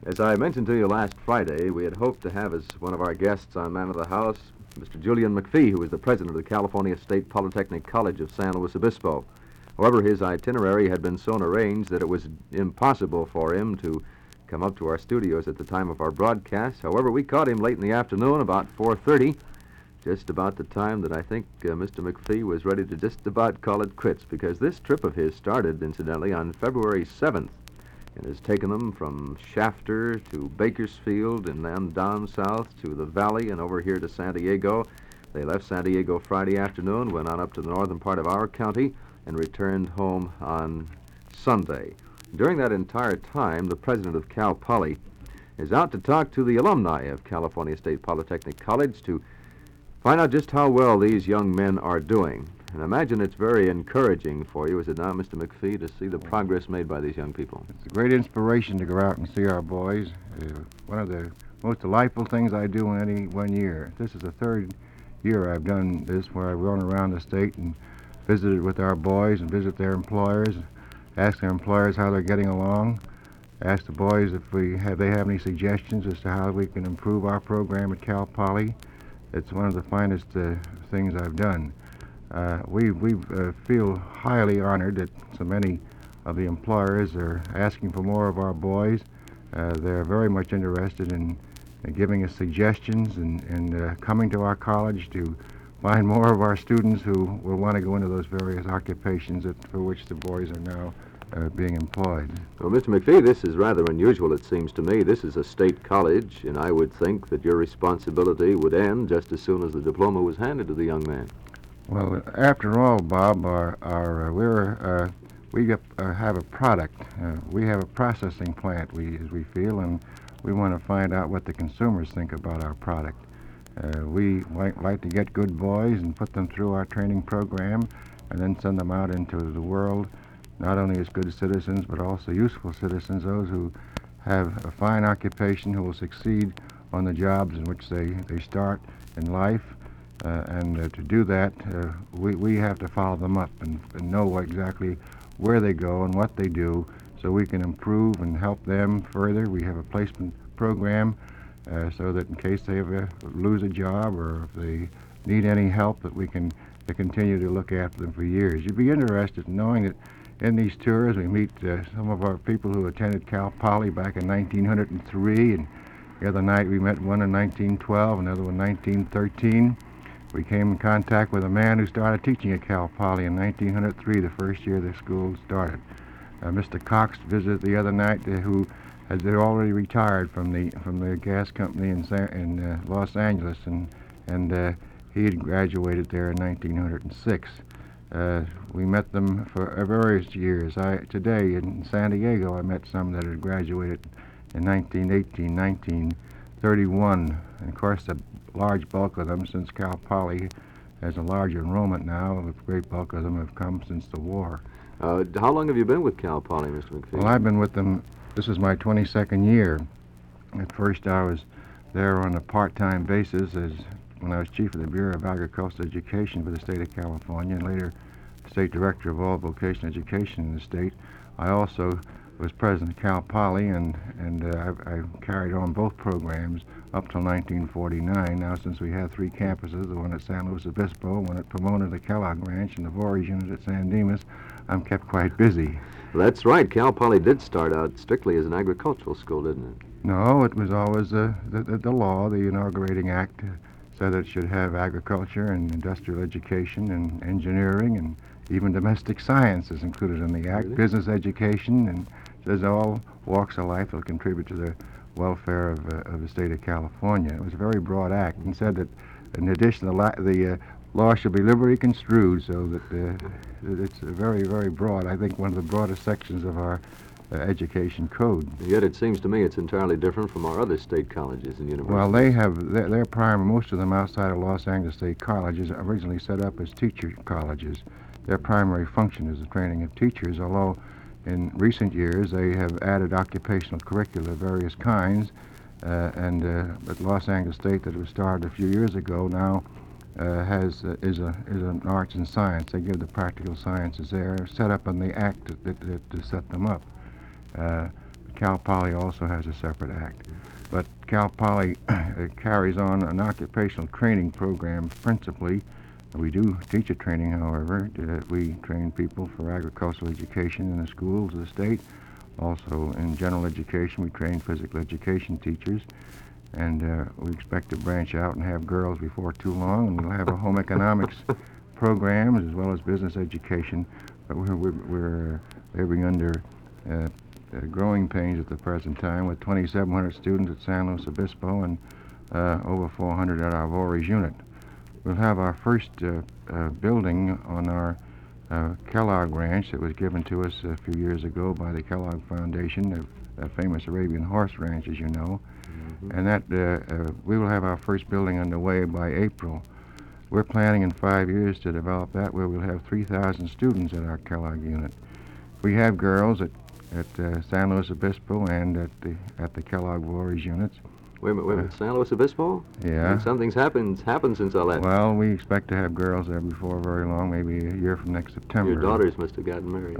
As I mentioned to you last Friday, we had hoped to have as one of our guests on Man of the House Mr. Julian McPhee, who is the president of the California State Polytechnic College of San Luis Obispo. However, his itinerary had been so arranged that it was impossible for him to come up to our studios at the time of our broadcast. However, we caught him late in the afternoon, about 4:30, just about the time that I think Mr. McPhee was ready to just about call it quits, because this trip of his started, incidentally, on February 7th. It has taken them from Shafter to Bakersfield and then down south to the Valley and over here to San Diego. They left San Diego Friday afternoon, went on up to the northern part of our county, and returned home on Sunday. During that entire time, the president of Cal Poly is out to talk to the alumni of California State Polytechnic College to find out just how well these young men are doing. And I imagine it's very encouraging for you, is it not, Mr. McPhee, to see the progress made by these young people? It's a great inspiration to go out and see our boys. One of the most delightful things I do in any 1 year. This is the third year I've done this, where I've gone around the state and visited with our boys and visit their employers, ask their employers how they're getting along, ask the boys if they have any suggestions as to how we can improve our program at Cal Poly. It's one of the finest things I've done. We feel highly honored that so many of the employers are asking for more of our boys. They're very much interested in giving us suggestions and coming to our college to find more of our students who will want to go into those various occupations for which the boys are now being employed. Well, Mr. McPhee, this is rather unusual, it seems to me. This is a state college, and I would think that your responsibility would end just as soon as the diploma was handed to the young man. Well, after all, Bob, we have a product. We have a processing plant, as we feel, and we want to find out what the consumers think about our product. We like to get good boys and put them through our training program and then send them out into the world, not only as good citizens, but also useful citizens, those who have a fine occupation, who will succeed on the jobs in which they start in life. To do that, we have to follow them up and know exactly where they go and what they do, so we can improve and help them further. We have a placement program so that in case they ever lose a job or if they need any help, that we can continue to look after them for years. You'd be interested in knowing that in these tours we meet some of our people who attended Cal Poly back in 1903, and the other night we met one in 1912, another one in 1913. We came in contact with a man who started teaching at Cal Poly in 1903, the first year the school started. Mr. Cox visited the other night, who had already retired from the gas company in Los Angeles, and he had graduated there in 1906. We met them for various years. Today in San Diego, I met some that had graduated in 1918, 1931, and of course the large bulk of them, since Cal Poly has a large enrollment now, the great bulk of them have come since the war. How long have you been with Cal Poly, Mr. McPhee? Well, I've been with them, this is my 22nd year. At first I was there on a part-time basis when I was chief of the Bureau of Agricultural Education for the state of California, and later state director of all vocational education in the state. I also was president of Cal Poly, and I carried on both programs up till 1949. Now, since we have three campuses, the one at San Luis Obispo, one at Pomona, the Kellogg Ranch, and the Voorhees unit at San Dimas, I'm kept quite busy. That's right. Cal Poly did start out strictly as an agricultural school, didn't it? No, it was always the law, the inaugurating act, said it should have agriculture and industrial education and engineering and even domestic sciences included in the act, really? Business education, and says all walks of life will contribute to the welfare of the state of California. It was a very broad act, and said that in addition the law shall be liberally construed, so that it's very, very broad. I think one of the broadest sections of our education code. Yet it seems to me it's entirely different from our other state colleges and universities. Well, they have their primary, most of them outside of Los Angeles State Colleges, originally set up as teacher colleges. Their primary function is the training of teachers, although in recent years they have added occupational curricula of various kinds, and at Los Angeles State, that was started a few years ago, now is an arts and science. They give the practical sciences there, set up in the act to set them up. Cal Poly also has a separate act. But Cal Poly carries on an occupational training program principally. We do teacher training, however. We train people for agricultural education in the schools of the state. Also in general education, we train physical education teachers. And we expect to branch out and have girls before too long, and we'll have a home economics program as well as business education. But we're living under growing pains at the present time with 2,700 students at San Luis Obispo and over 400 at our Voorhees unit. We'll have our first building on our Kellogg Ranch that was given to us a few years ago by the Kellogg Foundation, a famous Arabian horse ranch, as you know. And that we will have our first building underway by April. We're planning in 5 years to develop that, where we'll have 3,000 students at our Kellogg unit. We have girls at San Luis Obispo and at the Kellogg Voorhees units. Wait a minute, San Luis Obispo? Yeah. And something's happened since I left. Well, we expect to have girls there before very long, maybe a year from next September. Your daughters must have gotten married.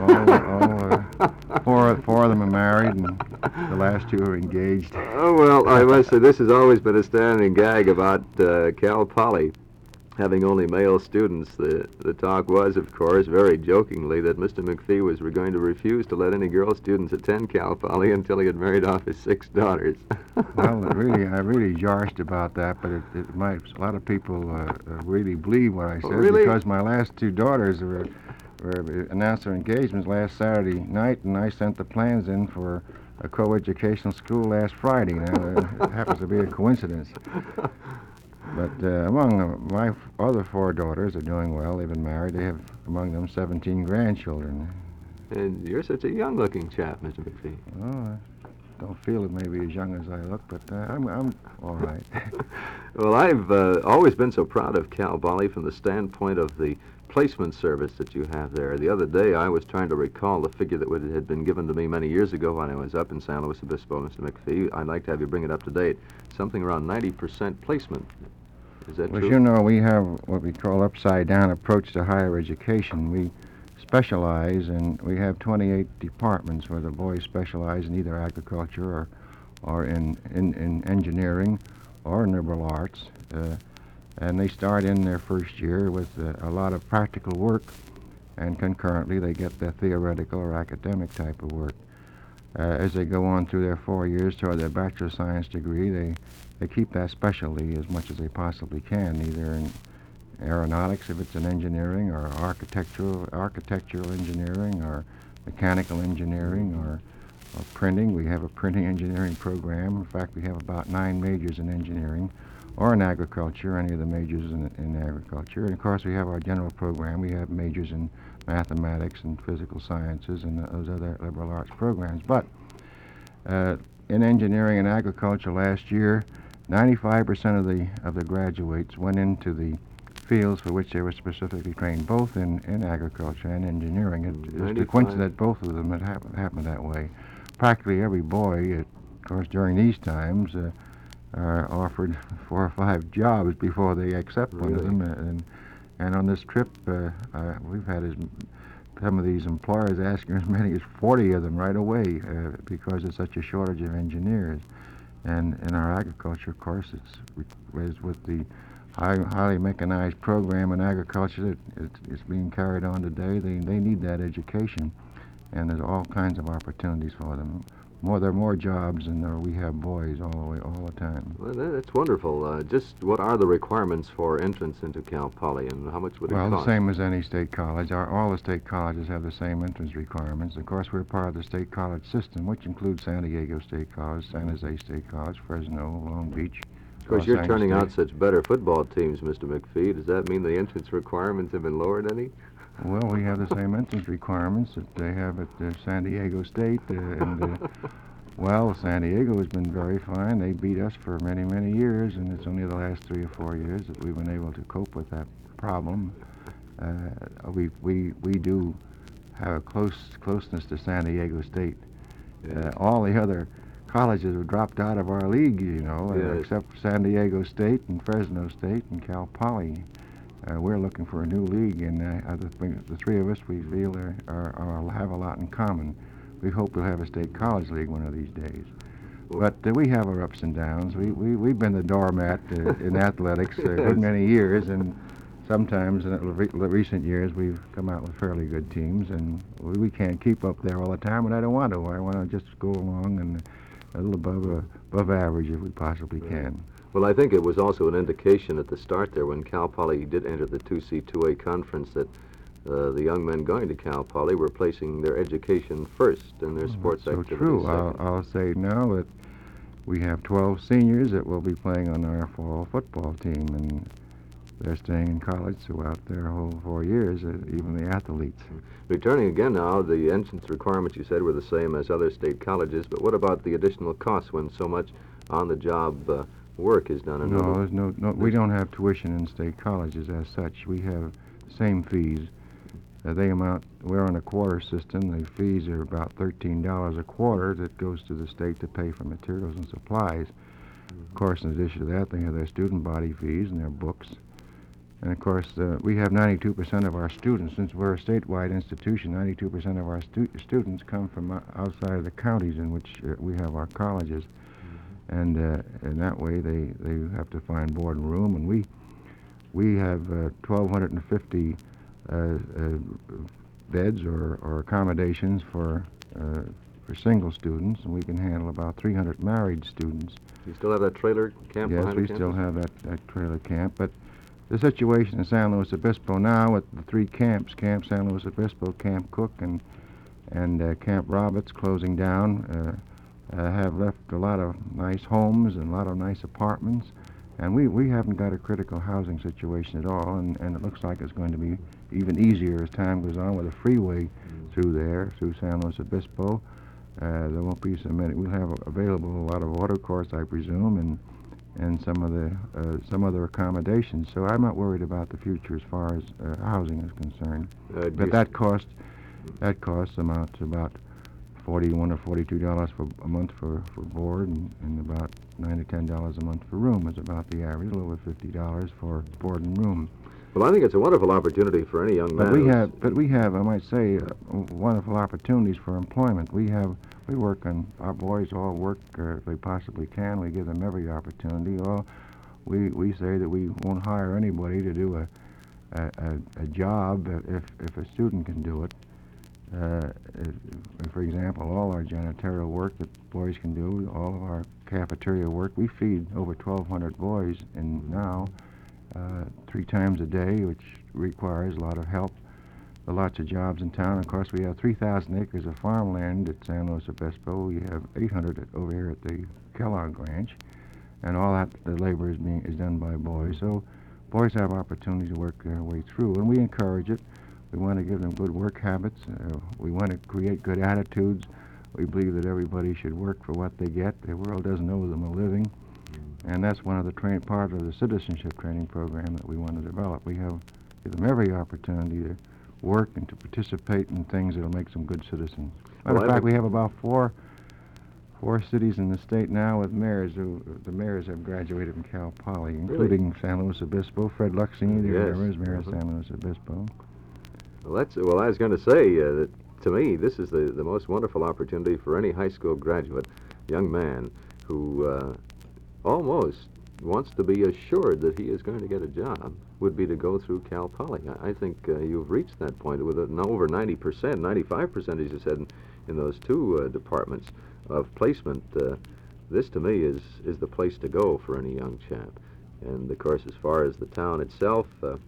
Four of them are married, and the last two are engaged. Oh, well, I must say, this has always been a standing gag about Cal Poly having only male students. The talk was, of course, very jokingly, that Mr. McPhee was going to refuse to let any girl students attend Cal Poly until he had married off his 6 daughters. Well, I really joshing about that, but it might, a lot of people really believe what I said. Really? Because my last 2 daughters were announced their engagements last Saturday night, and I sent the plans in for a co-educational school last Friday. Now, it happens to be a coincidence. But among my other 4 daughters are doing well. They've been married. They have among them 17 grandchildren. And you're such a young-looking chap, Mr. McPhee. Well, I don't feel it maybe as young as I look, but I'm all right. Well, I've always been so proud of Cal Poly from the standpoint of the placement service that you have there. The other day, I was trying to recall the figure that had been given to me many years ago when I was up in San Luis Obispo, Mr. McPhee. I'd like to have you bring it up to date. Something around 90% placement. Is that Well, true? as you know, we have what we call upside-down approach to higher education. We specialize, and we have 28 departments where the boys specialize in either agriculture or in engineering or in liberal arts. And they start in their first year with a lot of practical work, and concurrently they get their theoretical or academic type of work. As they go on through their 4 years toward their Bachelor of Science degree, they keep that specialty as much as they possibly can, either in aeronautics if it's in engineering, or architectural engineering, or mechanical engineering, or printing. We have a printing engineering program. In fact, we have about 9 majors in engineering, or in agriculture, any of the majors in agriculture. And of course, we have our general program. We have majors in mathematics and physical sciences and those other liberal arts programs. But in engineering and agriculture last year, 95% of the graduates went into the fields for which they were specifically trained, both in agriculture and engineering. It's a coincidence that both of them had happened that way. Practically every boy, of course, during these times, are offered 4 or 5 jobs before they accept one of them. And on this trip, we've had some of these employers asking as many as 40 of them right away because there's such a shortage of engineers. And in our agriculture, of course, it's with the highly mechanized program in agriculture that it's being carried on today. They need that education, and there's all kinds of opportunities for them. There are more jobs than we have boys all the time. Well, that's wonderful. Just what are the requirements for entrance into Cal Poly, and how much would it cost? Well, the same as any state college. All the state colleges have the same entrance requirements. Of course, we're part of the state college system, which includes San Diego State College, San Jose State College, Fresno, Long Beach. Of course, you're turning out such better football teams, Mr. McPhee. Does that mean the entrance requirements have been lowered any? Well, we have the same entrance requirements that they have at San Diego State, well, San Diego has been very fine. They beat us for many, many years, and it's only the last 3 or 4 years that we've been able to cope with that problem. We do have a closeness to San Diego State. All the other colleges have dropped out of our league, except San Diego State and Fresno State and Cal Poly. We're looking for a new league, and the 3 of us, we feel have a lot in common. we hope we'll have a state college league one of these days. Well- But we have our ups and downs. We've been the doormat in athletics a good many years, and sometimes in the recent years we've come out with fairly good teams, and we can't keep up there all the time, and I don't want to. I want to just go along and a little above average if we possibly can. Well, I think it was also an indication at the start there when Cal Poly did enter the 2C 2A conference that the young men going to Cal Poly were placing their education first and their sports So activities true. second. I'll say now that we have 12 seniors that will be playing on our fall football team, and they're staying in college throughout their whole 4 years, even the athletes. Returning again now, the entrance requirements you said were the same as other state colleges, but what about the additional costs when so much on-the-job work is done? No, there's no. We don't have tuition in state colleges as such. We have the same fees. We're on a quarter system. The fees are about $13 a quarter that goes to the state to pay for materials and supplies. Of course, in addition to that, they have their student body fees and their books. And of course, we have 92% of our students, since we're a statewide institution, 92% of our students come from outside of the counties in which we have our colleges. And in that way, they have to find board and room, and we have 1,250 beds or accommodations for single students, and we can handle about 300 married students. You still have that trailer camp Yes, behind we the still campus? have that trailer camp, but the situation in San Luis Obispo now with the three camps, Camp San Luis Obispo, Camp Cook, and Camp Roberts closing down, have left a lot of nice homes and a lot of nice apartments, and we haven't got a critical housing situation at all, and it looks like it's going to be even easier as time goes on with a freeway through San Luis Obispo. There won't be so many. We'll have available a lot of water courts, I presume, and some other accommodations. So I'm not worried about the future as far as housing is concerned. But that cost amounts to about $41 or $42 a month for board, and about $9 to $10 a month for room is about the average. A little over $50 for board and room. Well, I think it's a wonderful opportunity for any young man. But we have, I might say, wonderful opportunities for employment. Our boys all work if they possibly can. We give them every opportunity. We say that we won't hire anybody to do a job if a student can do it. For example, all our janitorial work that boys can do, all of our cafeteria work, we feed over 1,200 boys now 3 times a day, which requires a lot of help. There are lots of jobs in town. Of course, we have 3,000 acres of farmland at San Luis Obispo. We have 800 over here at the Kellogg Ranch, and all that the labor is done by boys. So boys have opportunity to work their way through, and we encourage it. We want to give them good work habits. We want to create good attitudes. We believe that everybody should work for what they get. The world doesn't owe them a living. And that's one of the part of the citizenship training program that we want to develop. We give them every opportunity to work and to participate in things that will make them good citizens. Matter of fact, we have about four cities in the state now with mayors the mayors have graduated from Cal Poly, including San Luis Obispo. Fred Luxing, is mayor of San Luis Obispo. Well, I was going to say that to me, this is the most wonderful opportunity for any high school graduate, young man, who almost wants to be assured that he is going to get a job, would be to go through Cal Poly. I think you've reached that point with over 90%, 95%, as you said, in those two departments of placement. This, to me, is the place to go for any young chap. And, of course, as far as the town itself,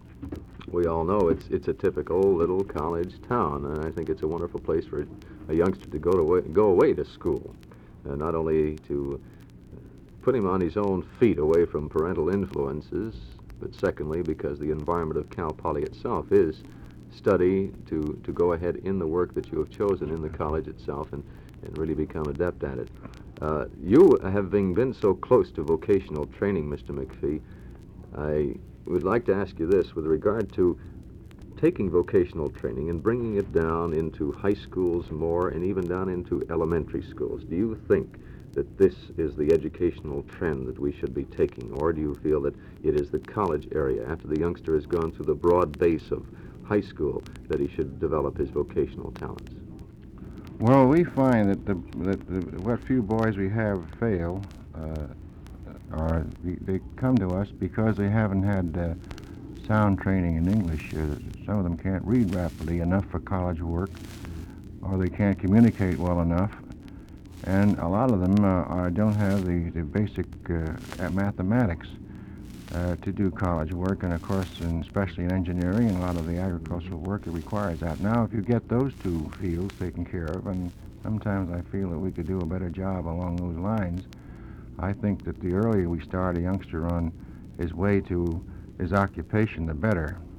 we all know it's a typical little college town, and I think it's a wonderful place for a youngster to go away to school, not only to put him on his own feet away from parental influences, but secondly because the environment of Cal Poly itself is study to go ahead in the work that you have chosen in the college itself and really become adept at it. You, having been so close to vocational training, Mr. McPhee, I would like to ask you this with regard to taking vocational training and bringing it down into high schools more and even down into elementary schools. Do you think that this is the educational trend that we should be taking, or do you feel that it is the college area, after the youngster has gone through the broad base of high school, that he should develop his vocational talents? Well, we find that what few boys we have fail, they come to us because they haven't had sound training in English. Some of them can't read rapidly enough for college work, or they can't communicate well enough, and a lot of them don't have the basic mathematics to do college work, and of course, especially in engineering and a lot of the agricultural work, it requires that. Now, if you get those two fields taken care of, and sometimes I feel that we could do a better job along those lines, I think that the earlier we start a youngster on his way to his occupation, the better.